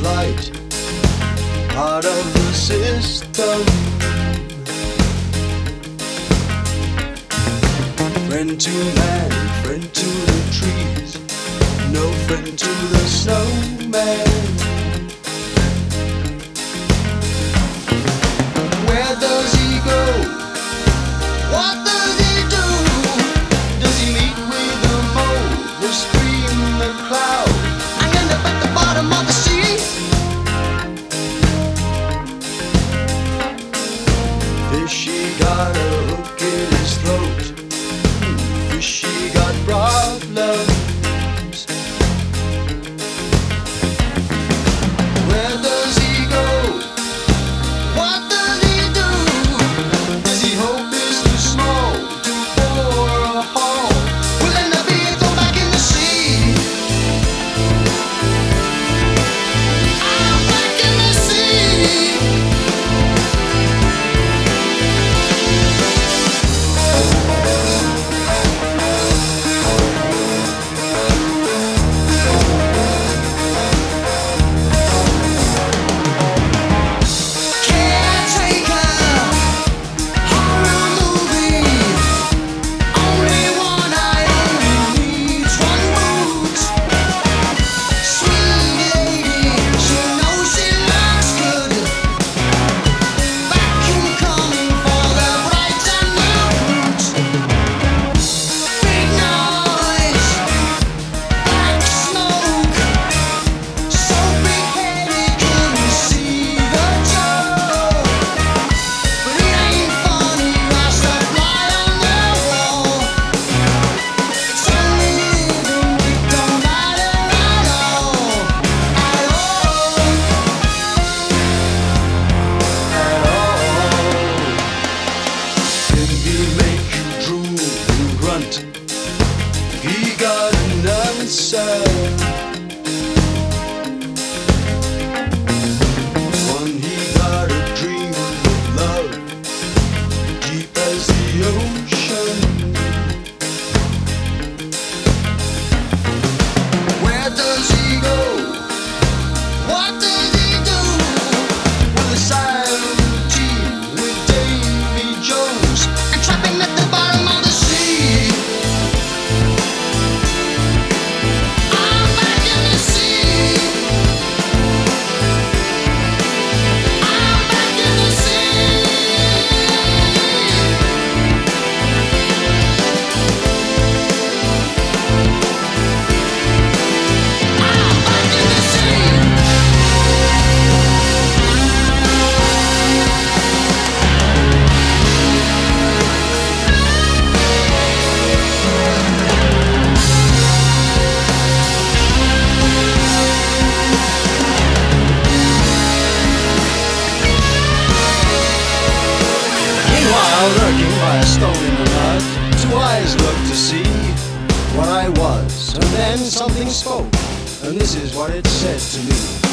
light, part of the system. Friend to man, friend to the trees, no friend to the snowman. Where does he go? What does he do? Does he meet with the mole, the stream, the cloud, and end up at the bottom of the sea? Fishy got a hook in his throat. Fishy got problems. Where does he go? What does he do? Does he hope it's too small to bore a hole? Will end up being thrown back in the sea. I'm back in the sea. He got an answer, one he got a dream of love, deep as the ocean. Where does he go? What does he do? With the silent team, with Davy Jones, and trapping at the bottom of the sea. Lurking by a stone in the mud, two eyes looked to see what I was, and then something spoke, and this is what it said to me.